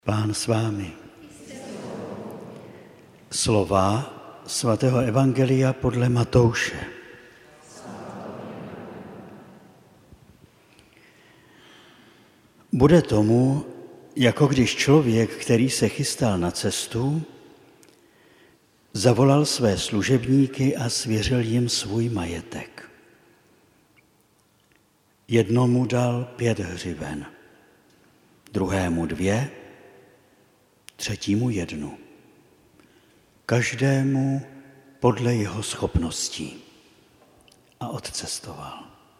Pán s vámi. Slova svatého evangelia podle Matouše. Bude tomu, jako když člověk, který se chystal na cestu, zavolal své služebníky a svěřil jim svůj majetek. Jednomu dal 5 hřiven, druhému 2, třetímu 1. Každému podle jeho schopností. A odcestoval.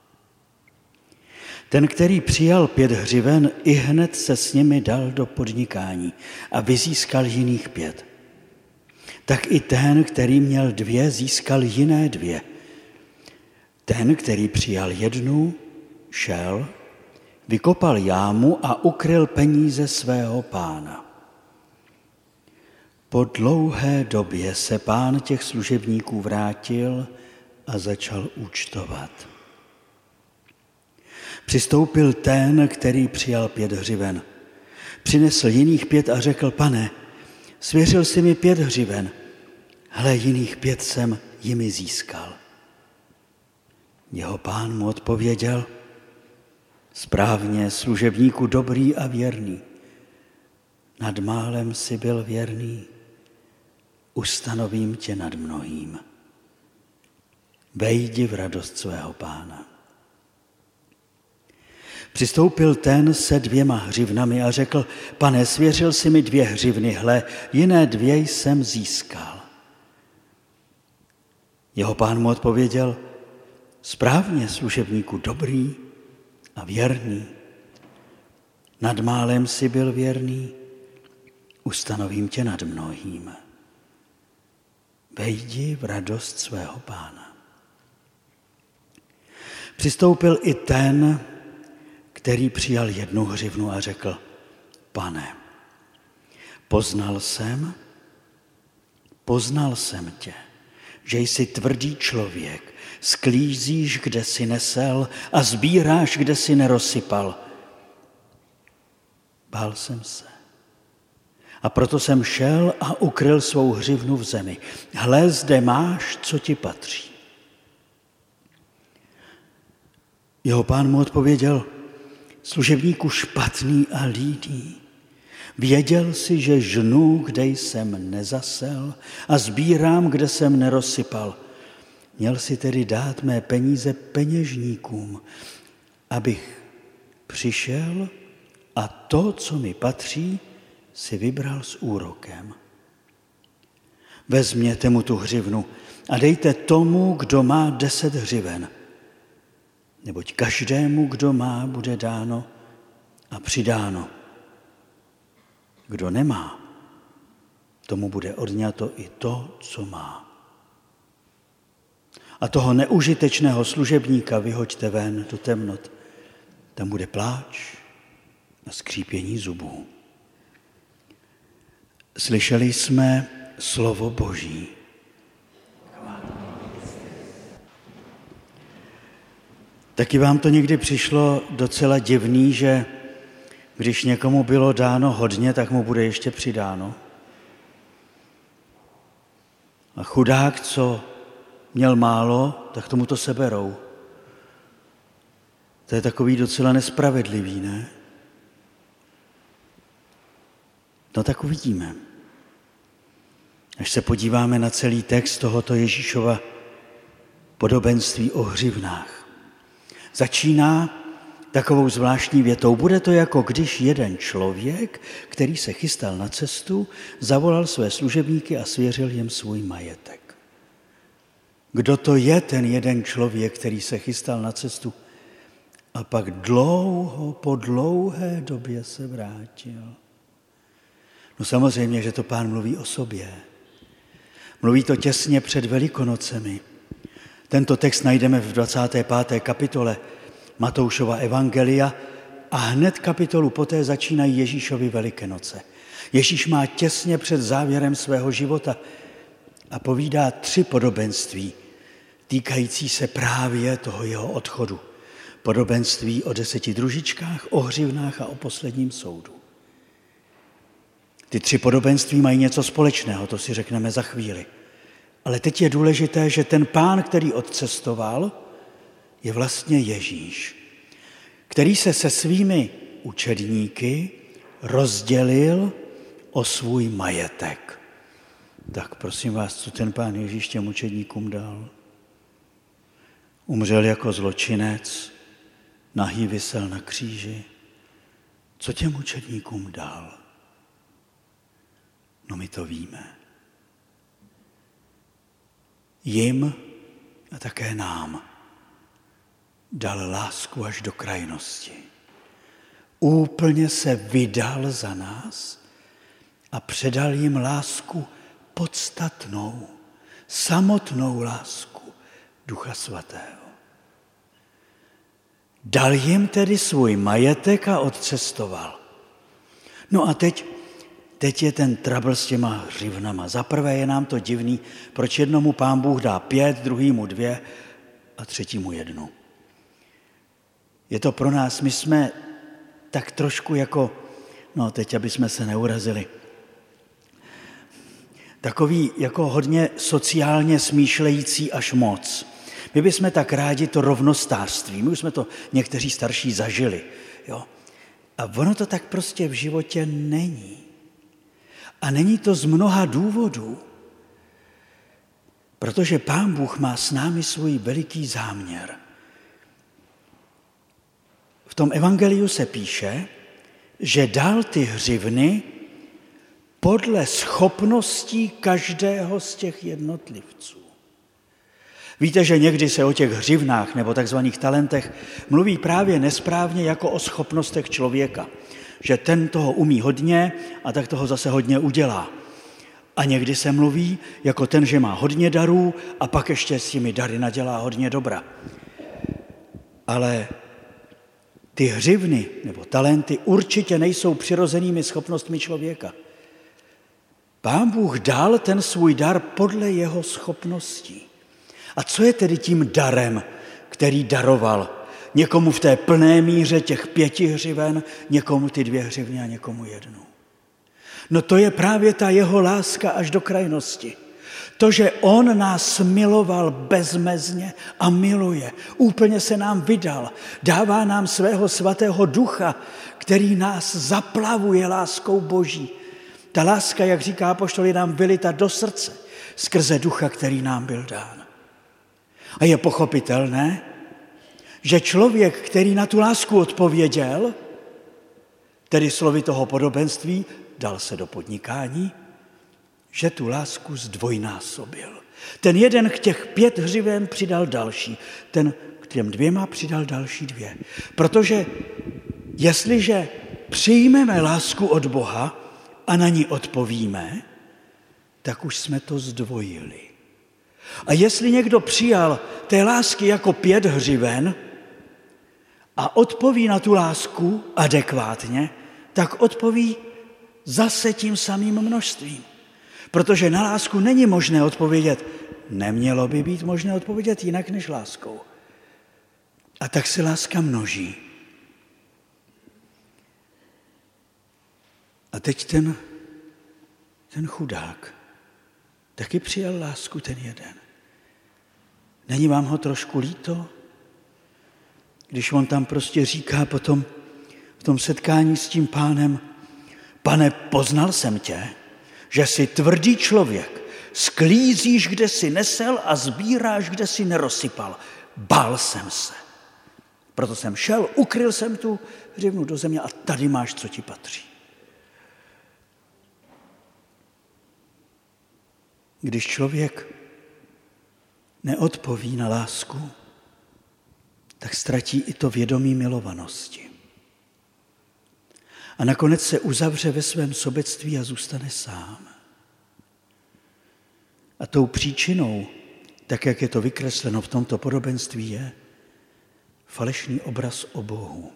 Ten, který přijal 5 hřiven, ihned se s nimi dal do podnikání a vyzískal jiných 5. Tak i ten, který měl 2, získal jiné 2. Ten, který přijal 1, šel, vykopal jámu a ukryl peníze svého pána. Po dlouhé době se pán těch služebníků vrátil a začal účtovat. Přistoupil ten, který přijal 5 hřiven. Přinesl jiných 5 a řekl: Pane, svěřil jsi mi 5 hřiven, hle, jiných 5 jsem jimi získal. Jeho pán mu odpověděl: Správně, služebníku dobrý a věrný. Nad málem jsi byl věrný, ustanovím tě nad mnohým. Vejdi v radost svého pána. Přistoupil ten se 2 hřivnami a řekl: Pane, svěřil jsi mi 2 hřivny, hle, jiné 2 jsem získal. Jeho pán mu odpověděl: Správně, služebníku dobrý a věrný. Nad málem jsi byl věrný, ustanovím tě nad mnohým. Vejdi v radost svého pána. Přistoupil i ten, který přijal 1 hřivnu a řekl: Pane, poznal jsem tě, že jsi tvrdý člověk, sklízíš, kde jsi nesel a sbíráš, kde jsi nerozsypal. Bál jsem se. A proto jsem šel a ukryl svou hřivnu v zemi. Hle, zde máš, co ti patří. Jeho pán mu odpověděl: Služebníku špatný a líný, věděl jsi, že žnu, kde jsem nezasel a sbírám, kde jsem nerozsypal. Měl si tedy dát mé peníze peněžníkům, abych přišel a to, co mi patří, si vybral s úrokem. Vezměte mu tu hřivnu a dejte tomu, kdo má 10 hřiven. Neboť každému, kdo má, bude dáno a přidáno. Kdo nemá, tomu bude odňato i to, co má. A toho neužitečného služebníka vyhoďte ven do temnot. Tam bude pláč a skřípění zubů. Slyšeli jsme slovo Boží. Taky vám to někdy přišlo docela divný, že když někomu bylo dáno hodně, tak mu bude ještě přidáno. A chudák, co měl málo, tak tomu to seberou. To je takový docela nespravedlivý, ne? No tak uvidíme. Až se podíváme na celý text tohoto Ježíšova podobenství o hřivnách. Začíná takovou zvláštní větou. Bude to jako když jeden člověk, který se chystal na cestu, zavolal své služebníky a svěřil jim svůj majetek. Kdo to je ten jeden člověk, který se chystal na cestu a pak po dlouhé době se vrátil? No samozřejmě, že to pán mluví o sobě. Mluví to těsně před Velikonocemi. Tento text najdeme v 25. kapitole Matoušova evangelia a hned kapitolu poté začínají Ježíšovy Velikonoce. Ježíš má těsně před závěrem svého života a povídá 3 podobenství týkající se právě toho jeho odchodu. Podobenství o 10 družičkách, o hřivnách a o posledním soudu. Ty 3 podobenství mají něco společného, to si řekneme za chvíli. Ale teď je důležité, že ten Pán, který odcestoval, je vlastně Ježíš, který se se svými učedníky rozdělil o svůj majetek. Tak prosím vás, co ten Pán Ježíš těm učedníkům dal? Umřel jako zločinec, nahý visel na kříži. Co těm učedníkům dal? No my to víme. Jim a také nám dal lásku až do krajnosti. Úplně se vydal za nás a předal jim lásku podstatnou, samotnou lásku Ducha Svatého. Dal jim tedy svůj majetek a odcestoval. No a teď je ten trouble s těma hřivnama. Za prvé je nám to divný, proč jednomu Pán Bůh dá 5, druhýmu 2 a třetímu 1. Je to pro nás, my jsme tak trošku jako, no teď, aby jsme se neurazili, takový jako hodně sociálně smýšlející až moc. My bychom tak rádi to rovnostářství, my už jsme to někteří starší zažili. Jo? A ono to tak prostě v životě není. A není to z mnoha důvodů, protože Pán Bůh má s námi svůj veliký záměr. V tom evangeliu se píše, že dal ty hřivny podle schopností každého z těch jednotlivců. Víte, že někdy se o těch hřivnách nebo takzvaných talentech mluví právě nesprávně jako o schopnostech člověka. Že ten toho umí hodně a tak toho zase hodně udělá. A někdy se mluví jako ten, že má hodně darů a pak ještě s těmi dary nadělá hodně dobra. Ale ty hřivny nebo talenty určitě nejsou přirozenými schopnostmi člověka. Pán Bůh dal ten svůj dar podle jeho schopností. A co je tedy tím darem, který daroval? Někomu v té plné míře těch 5 hřiven, někomu ty 2 hřivny a někomu 1. No to je právě ta jeho láska až do krajnosti. To, že on nás miloval bezmezně a miluje. Úplně se nám vydal. Dává nám svého svatého ducha, který nás zaplavuje láskou Boží. Ta láska, jak říká apoštol, je nám vylita do srdce skrze ducha, který nám byl dán. A je pochopitelné, že člověk, který na tu lásku odpověděl, tedy slovy toho podobenství, dal se do podnikání, že tu lásku zdvojnásobil. Ten jeden k těch 5 hřiven přidal další, ten k těm 2 přidal další 2. Protože jestliže přijmeme lásku od Boha a na ní odpovíme, tak už jsme to zdvojili. A jestli někdo přijal té lásky jako 5 hřiven a odpoví na tu lásku adekvátně, tak odpoví zase tím samým množstvím. Protože na lásku není možné odpovědět, nemělo by být možné odpovědět jinak než láskou. A tak se láska množí. A teď ten chudák taky přijal lásku, ten jeden. Není vám ho trošku líto? Když on tam prostě říká potom v tom setkání s tím Pánem, Pane, poznal jsem tě, že jsi tvrdý člověk, sklízíš, kde jsi nesel a sbíráš, kde jsi nerozsypal. Bál jsem se. Proto jsem šel, ukryl jsem tu hřivnu do země a tady máš, co ti patří. Když člověk neodpoví na lásku, tak ztratí i to vědomí milovanosti. A nakonec se uzavře ve svém sobectví a zůstane sám. A tou příčinou, tak jak je to vykresleno v tomto podobenství, je falešný obraz o Bohu.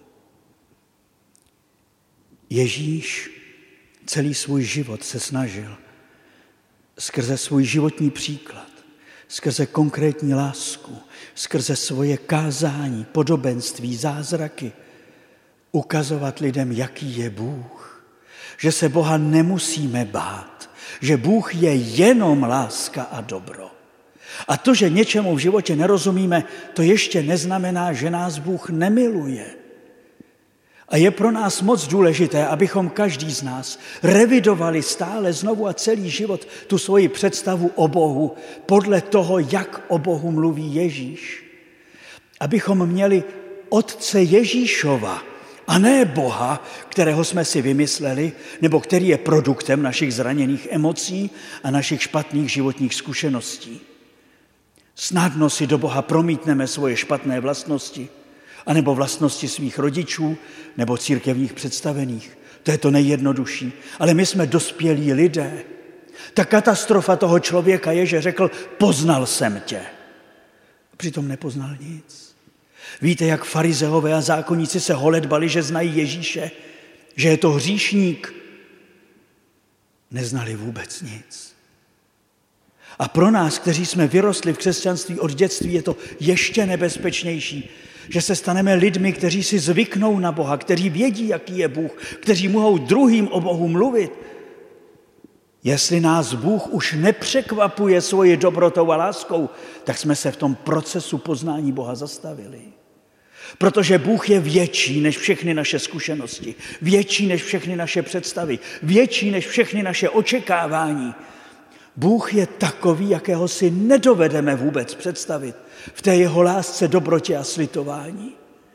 Ježíš celý svůj život se snažil skrze svůj životní příklad, skrze konkrétní lásku, skrze svoje kázání, podobenství, zázraky, ukazovat lidem, jaký je Bůh. že se Boha nemusíme bát, že Bůh je jenom láska a dobro. A to, že něčemu v životě nerozumíme, to ještě neznamená, že nás Bůh nemiluje. A je pro nás moc důležité, abychom každý z nás revidovali stále znovu a celý život tu svoji představu o Bohu podle toho, jak o Bohu mluví Ježíš. Abychom měli Otce Ježíšova a ne Boha, kterého jsme si vymysleli, nebo který je produktem našich zraněných emocí a našich špatných životních zkušeností. Snadno si do Boha promítneme svoje špatné vlastnosti, anebo vlastnosti svých rodičů, nebo církevních představených. To je to nejjednodušší. Ale my jsme dospělí lidé. Ta katastrofa toho člověka je, že řekl, poznal jsem tě. A přitom nepoznal nic. Víte, jak farizeové a zákonníci se holedbali, že znají Ježíše, že je to hříšník. Neznali vůbec nic. A pro nás, kteří jsme vyrostli v křesťanství od dětství, je to ještě nebezpečnější, že se staneme lidmi, kteří si zvyknou na Boha, kteří vědí, jaký je Bůh, kteří mohou druhým o Bohu mluvit. Jestli nás Bůh už nepřekvapuje svoji dobrotou a láskou, tak jsme se v tom procesu poznání Boha zastavili. Protože Bůh je větší než všechny naše zkušenosti, větší než všechny naše představy, větší než všechny naše očekávání. Bůh je takový, jakého si nedovedeme vůbec představit v té jeho lásce, dobrotě a slitování.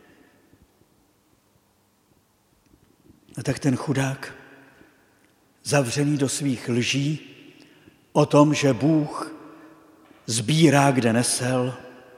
A tak ten chudák, zavřený do svých lží o tom, že Bůh sbírá, kde nesel,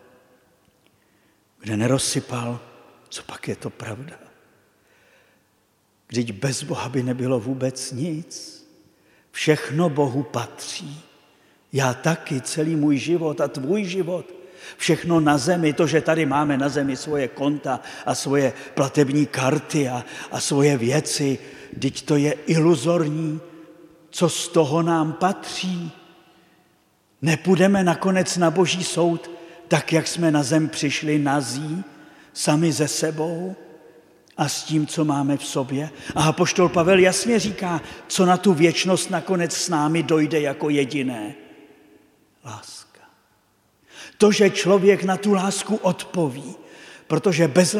kde nerozsypal, co pak je to pravda? Vždyť bez Boha by nebylo vůbec nic. Všechno Bohu patří. Já taky, celý můj život a tvůj život. Všechno na zemi, to, že tady máme na zemi svoje konta a svoje platební karty a svoje věci, vždyť to je iluzorní. Co z toho nám patří? Nepůjdeme nakonec na Boží soud, tak jak jsme na zem přišli nazí, sami ze sebou a s tím, co máme v sobě. A apoštol Pavel jasně říká, co na tu věčnost nakonec s námi dojde jako jediné. Láska. To, že člověk na tu lásku odpoví, protože bez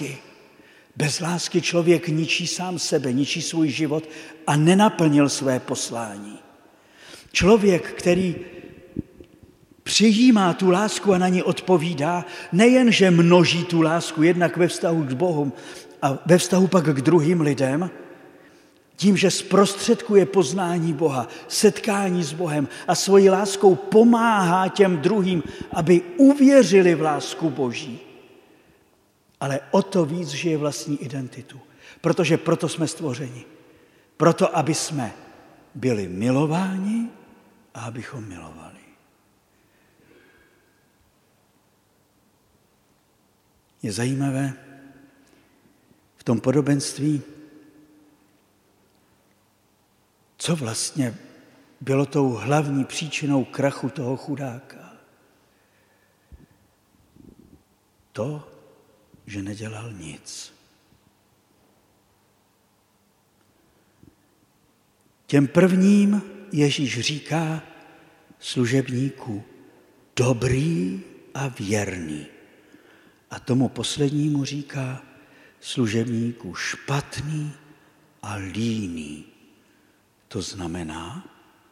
lásky člověk ničí sám sebe, ničí svůj život a nenaplnil své poslání. Člověk, který přijímá tu lásku a na ní odpovídá, nejen, že množí tu lásku jednak ve vztahu k Bohu a ve vztahu pak k druhým lidem, tím, že zprostředkuje poznání Boha, setkání s Bohem a svojí láskou pomáhá těm druhým, aby uvěřili v lásku Boží. Ale o to víc žije vlastní identitu, protože proto jsme stvořeni. Proto, aby jsme byli milováni a abychom milovali. Je zajímavé v tom podobenství, co vlastně bylo tou hlavní příčinou krachu toho chudáka. To, že nedělal nic. Těm prvním Ježíš říká služebníku dobrý a věrný. A tomu poslednímu říká služebníku špatný a líný. To znamená,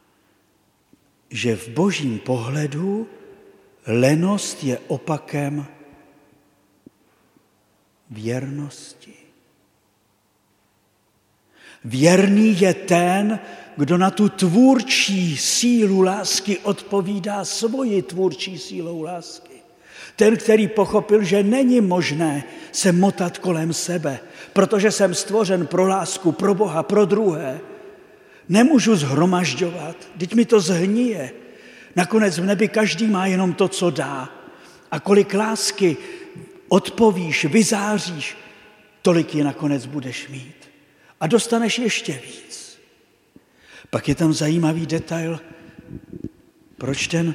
že v Božím pohledu lenost je opakem věrnosti. Věrný je ten, kdo na tu tvůrčí sílu lásky odpovídá svoji tvůrčí sílou lásky. Ten, který pochopil, že není možné se motat kolem sebe, protože jsem stvořen pro lásku, pro Boha, pro druhé. Nemůžu shromažďovat, vždyť mi to zhnije. Nakonec v nebi každý má jenom to, co dá. A kolik lásky odpovíš, vyzáříš, tolik ji nakonec budeš mít. A dostaneš ještě víc. Pak je tam zajímavý detail, proč ten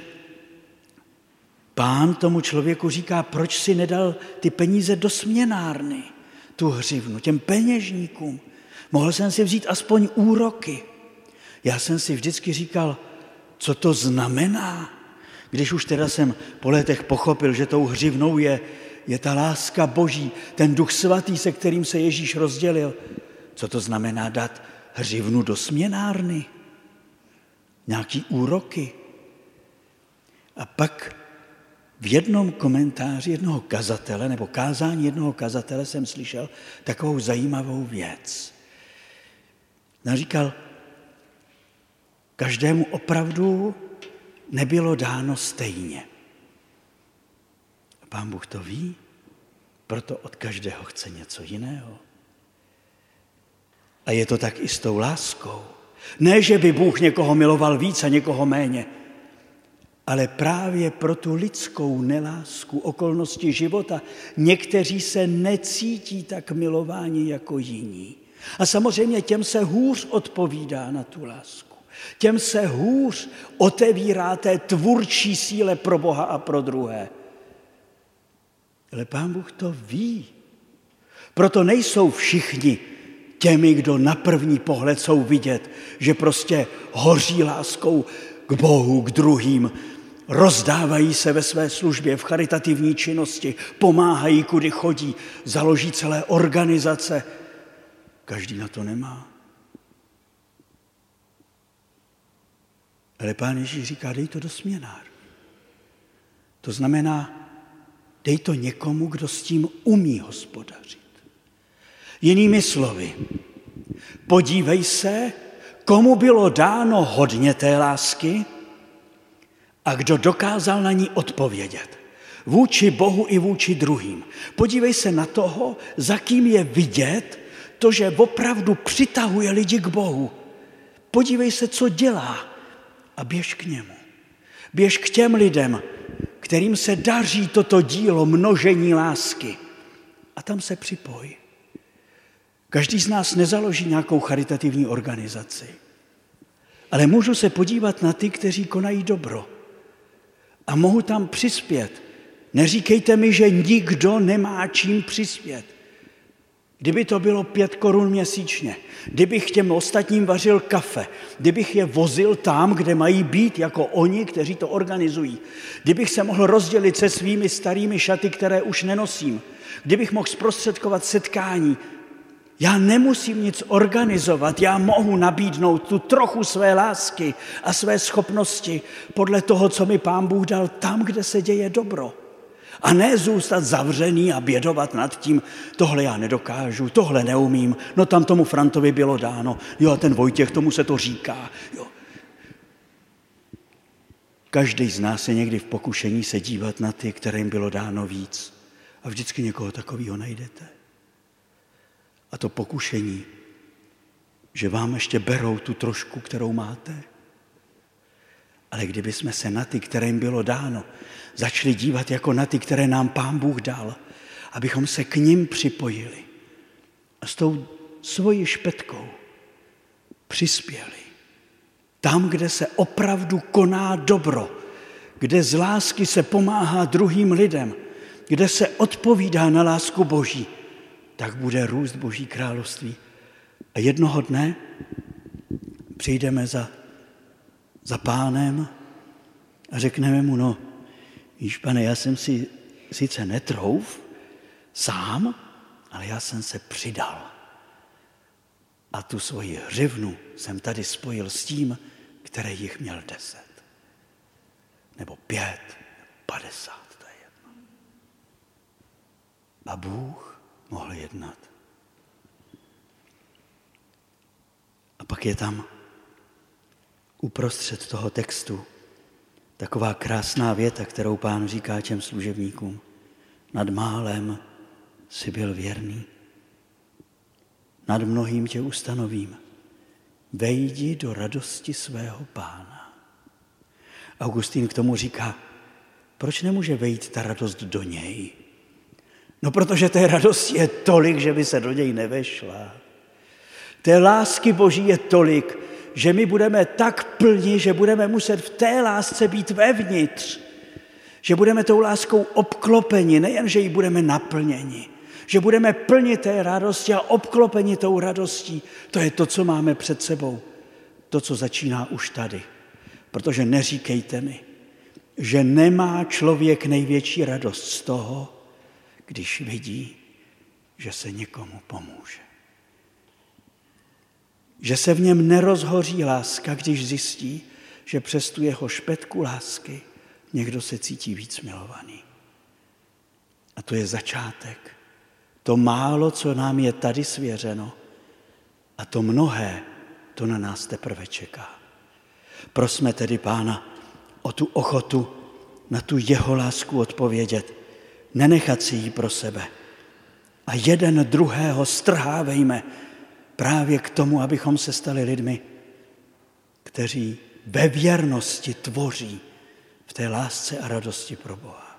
Pán tomu člověku říká, proč si nedal ty peníze do směnárny, tu hřivnu, těm peněžníkům. Mohl jsem si vzít aspoň úroky. Já jsem si vždycky říkal, co to znamená, když už teda jsem po letech pochopil, že tou hřivnou je ta láska Boží, ten Duch Svatý, se kterým se Ježíš rozdělil. Co to znamená dát hřivnu do směnárny? Nějaký úroky. A pak v jednom komentáři jednoho kazatele, nebo kázání jednoho kazatele jsem slyšel takovou zajímavou věc. On říkal, každému opravdu nebylo dáno stejně. A Pán Bůh to ví, proto od každého chce něco jiného. A je to tak i s tou láskou. Ne, že by Bůh někoho miloval víc a někoho méně, ale právě pro tu lidskou nelásku, okolnosti života, někteří se necítí tak milováni jako jiní. A samozřejmě těm se hůř odpovídá na tu lásku. Těm se hůř otevírá té tvůrčí síle pro Boha a pro druhé. Ale Pán Bůh to ví. Proto nejsou všichni těmi, kdo na první pohled jsou vidět, že prostě hoří láskou k Bohu, k druhým, rozdávají se ve své službě, v charitativní činnosti, pomáhají, kudy chodí, založí celé organizace. Každý na to nemá. Ale Pán Ježíš říká, dej to do směnár. To znamená, dej to někomu, kdo s tím umí hospodařit. Jinými slovy, podívej se, komu bylo dáno hodně té lásky a kdo dokázal na ní odpovědět. Vůči Bohu i vůči druhým. Podívej se na toho, za kým je vidět to, že opravdu přitahuje lidi k Bohu. Podívej se, co dělá a běž k němu. Běž k těm lidem, kterým se daří toto dílo množení lásky. A tam se připoj. Každý z nás nezaloží nějakou charitativní organizaci. Ale můžu se podívat na ty, kteří konají dobro. A mohu tam přispět. Neříkejte mi, že nikdo nemá čím přispět. Kdyby to bylo 5 korun měsíčně, kdybych těm ostatním vařil kafe, kdybych je vozil tam, kde mají být, jako oni, kteří to organizují, kdybych se mohl rozdělit se svými starými šaty, které už nenosím, kdybych mohl zprostředkovat setkání, já nemusím nic organizovat, já mohu nabídnout tu trochu své lásky a své schopnosti podle toho, co mi Pán Bůh dal tam, kde se děje dobro. A ne zůstat zavřený a bědovat nad tím, tohle já nedokážu, tohle neumím, no tam tomu Frantovi bylo dáno, jo a ten Vojtěch, tomu se to říká. Jo. Každý z nás je někdy v pokušení se dívat na ty, kterým bylo dáno víc. A vždycky někoho takového najdete. A to pokušení, že vám ještě berou tu trošku, kterou máte. Ale kdyby jsme se na ty, kterým bylo dáno, začali dívat jako na ty, které nám Pán Bůh dal, abychom se k nim připojili a s tou svojí špetkou přispěli. Tam, kde se opravdu koná dobro, kde z lásky se pomáhá druhým lidem, kde se odpovídá na lásku Boží, tak bude růst Boží království. A jednoho dne přijdeme za Pánem a řekneme mu, no, víš, Pane, já jsem si sice netrouf sám, ale já jsem se přidal. A tu svoji hřivnu jsem tady spojil s tím, který jich měl 10. Nebo 5, 50, to je jedno. A Bůh mohl jednat. A pak je tam uprostřed toho textu taková krásná věta, kterou Pán říká těm služebníkům. Nad málem jsi byl věrný. Nad mnohým tě ustanovím. Vejdi do radosti svého Pána. Augustín k tomu říká, proč nemůže vejít ta radost do něj? No, protože té radosti je tolik, že by se do něj nevešla. Té lásky Boží je tolik, že my budeme tak plni, že budeme muset v té lásce být vevnitř. Že budeme tou láskou obklopeni, nejen, že ji budeme naplněni. že budeme plni té radosti a obklopeni tou radostí. To je to, co máme před sebou. To, co začíná už tady. Protože neříkejte mi, že nemá člověk největší radost z toho, když vidí, že se někomu pomůže. Že se v něm nerozhoří láska, když zjistí, že přes tu jeho špetku lásky někdo se cítí víc milovaný. A to je začátek. To málo, co nám je tady svěřeno, a to mnohé, to na nás teprve čeká. Prosme tedy Pána o tu ochotu na tu jeho lásku odpovědět, nenechat si ji pro sebe. A jeden druhého strhávejme právě k tomu, abychom se stali lidmi, kteří ve věrnosti tvoří v té lásce a radosti pro Boha.